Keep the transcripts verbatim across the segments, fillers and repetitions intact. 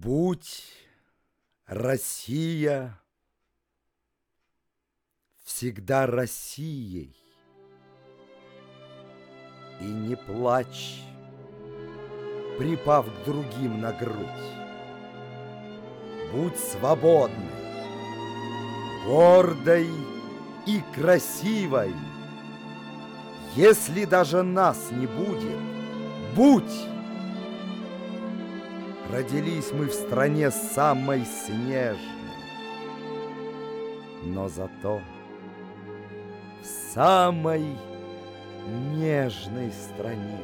Будь Россия всегда Россией, и не плачь, припав к другим на грудь. Будь свободной, гордой и красивой. Если даже нас не будет, будь! Родились мы в стране самой снежной, но зато в самой нежной стране.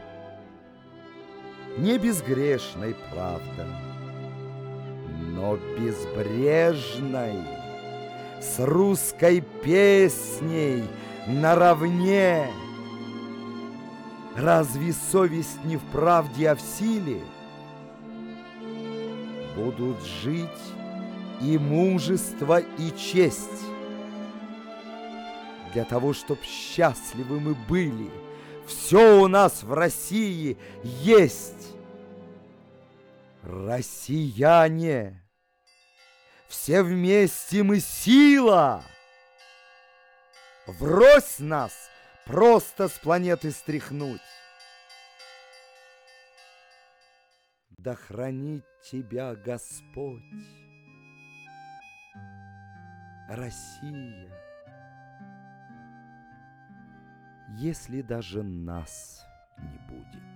Не безгрешной, правда, но безбрежной, с русской песней наравне. Разве совесть не в правде, а в силе? Будут жить и мужество, и честь. Для того, чтоб счастливы мы были, все у нас в России есть. Россияне, все вместе мы сила. Врозь нас просто с планеты стряхнуть. Да хранит тебя Господь, Россия, если даже нас не будет.